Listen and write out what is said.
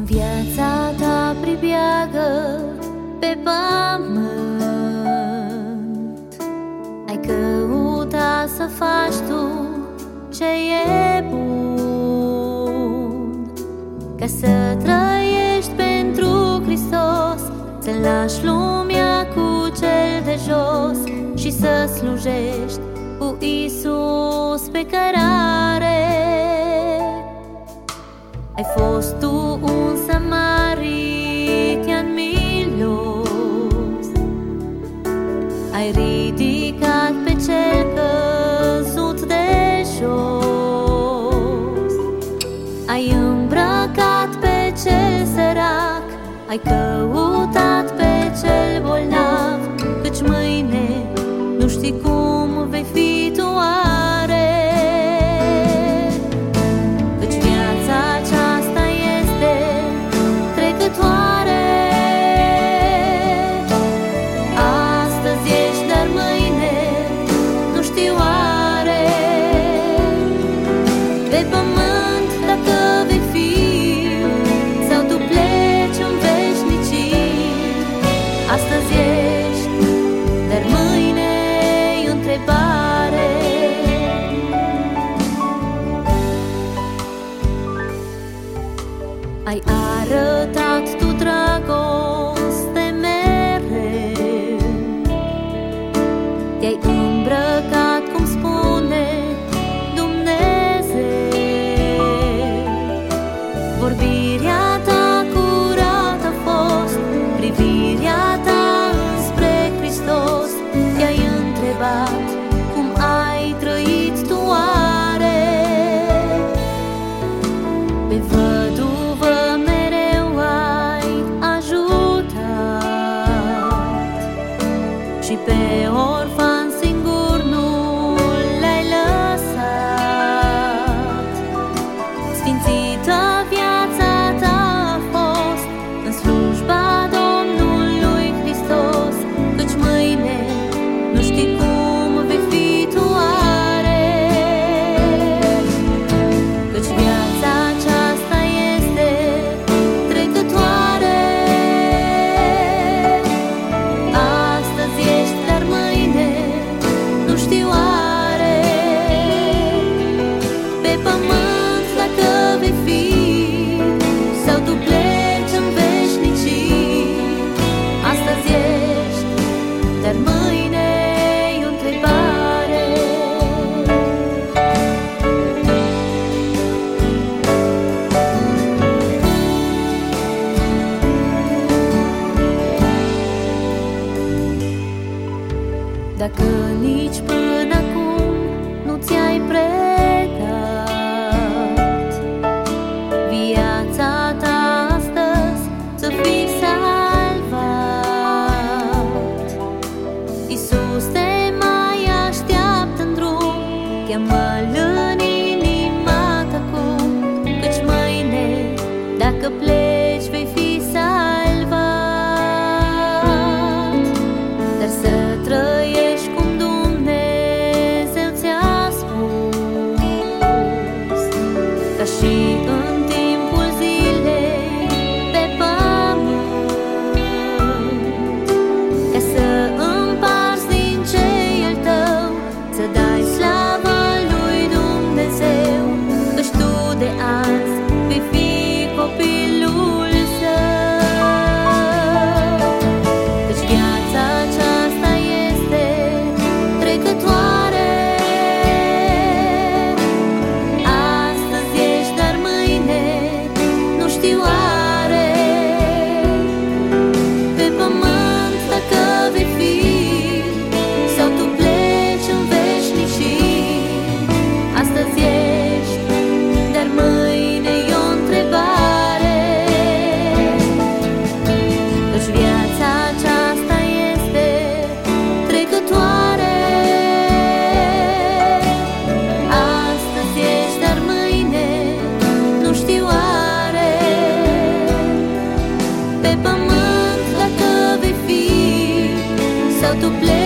Viața ta pribeagă pe pământ, ai căutat să faci tu ce e bun, ca să trăiești pentru Hristos, să lași lumea cu cel de jos și să slujești cu Iisus pe cărare. Ai fost tu un samaritian milos, ai ridicat pe cel căzut de jos, ai îmbrăcat pe cel sărac, ai căutat pe cel bolnav, căci mâine nu știi cum vei fi tu oare. Căci viața aceasta este trecătoare. Astăzi ești, dar mâine nu știi oare. Pe pământ dacă vei fi, sau tu pleci în veșnicii. Astăzi ești, dar mâine e o întrebare. Ai arătat tu dragoste mereu, te-ai îmbrăcat cum spune Dumnezeu. Vorbirea ta curată a fost, privirea ta înspre Hristos. Te-ai întrebat cum ai trăit tu oare. Pe văduvă mereu ai ajutat și pe orfan singur nu l-ai lăsat. Sfințită viața ta a fost în slujba Domnului Hristos, căci mâine nu știi cum vei fi tu oare. Căci viața aceasta este trecătoare. Astăzi ești, dar mâine nu știi oare. Pe pământ dacă vei fi, sau tu pleci în veșnicii. Astăzi ești, dar mâine e o întrebare. Dacă nici până acum nu ți-ai predat viața ta astăzi să fii salvat, Iisus te mai așteaptă în drum, cheamă-L în inima ta acum, căci mâine dacă pleci vei fi salvat. Dar să trăiești cum Dumnezeu ți-a spus, ca și în timpul zilei pe pământ, ca să împarți din ce e al tău, să dai slavă lui Dumnezeu, căci tu de azi vei fi copilul său. Căci viața aceasta este trecătoare. Astăzi ești, dar mâine nu știi oare. Pe pământ dacă vei fi, sau tu pleci în veșnicii. Astăzi ești, dar mâine e o întrebare. Căci viața aceasta este trecătoare. Astăzi ești, dar mâine nu știi oare. Pe pământ dacă vei fi, sau tu pleci